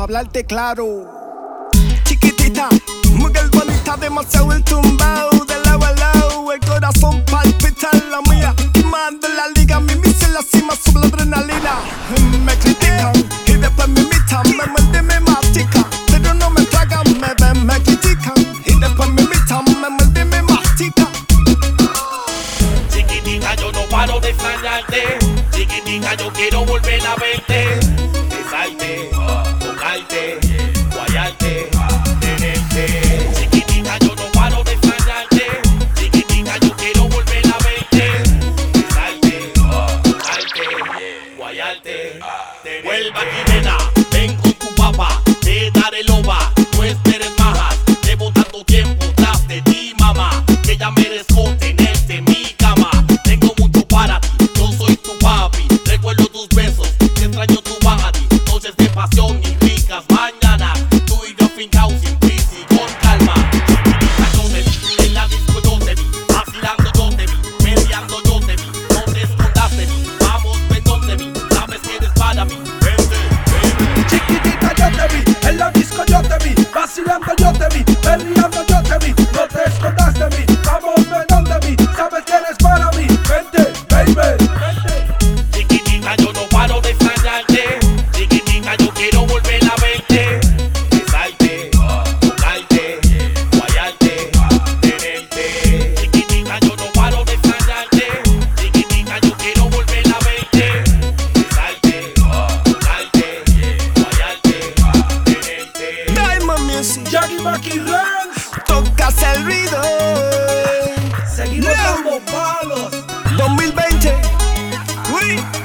hablarte claro. Chiquitita, mujer bonita, demasiado el tumbao. De lado a lado, el corazón palpita. La mía, quemando la liga. Mi misa en la cima, sube la adrenalina. Me critican y después me imitan. Me muerden, me mastican, pero no me tragan. Me ven, me critican y después me imitan. Me muerden, me mastican. Chiquitita, yo no paro de extrañarte. Chiquitita, yo quiero volver a verte. Besarte, tocarte, guayarte, tenerte. Chiquitita, yo no paro de extrañarte. Chiquitita, yo quiero volver a verte. Besarte, tocarte, guayarte, tenerte. Vuelva aquí, nena, ven con tu papá. Te daré loba, no esperes majas. Llevo tanto tiempo tras de ti, mamá, que ya merezco tenerte en mi cama. Tengo mucho para ti, yo soy tu papi. Recuerdo tus besos, te extraño tu body. Noches de pasión y ricas mañanas. Tú y yo fincados sin prisa y con calma. Chiquitita, yo te vi, en la disco yo te vi. Vacilando yo te vi, mediando yo te vi. No te escondas de mí, vamos, ven donde mí. Sabes que eres para mí, vente, vente. Chiquitita, yo te vi, en la disco yo te vi. Vacilando yo te vi, perreando yo te vi. No te escondas de mí, vamos, ven donde mí. Sabes que eres para mí, vente, baby, vente. Chiquitita, yo no paro de extrañarte. Chiquitita, yo quiero volver a verte. Besarte, tocarte, guayarte, tenerte. Chiquitita, yo no paro de extrañarte. Chiquitita, yo quiero volver a verte. Besarte, tocarte, guayarte, tenerte. Diamond Music, Jackie Mackie Ranks, tocas el ruido. seguimos dando palos. 2020, uy.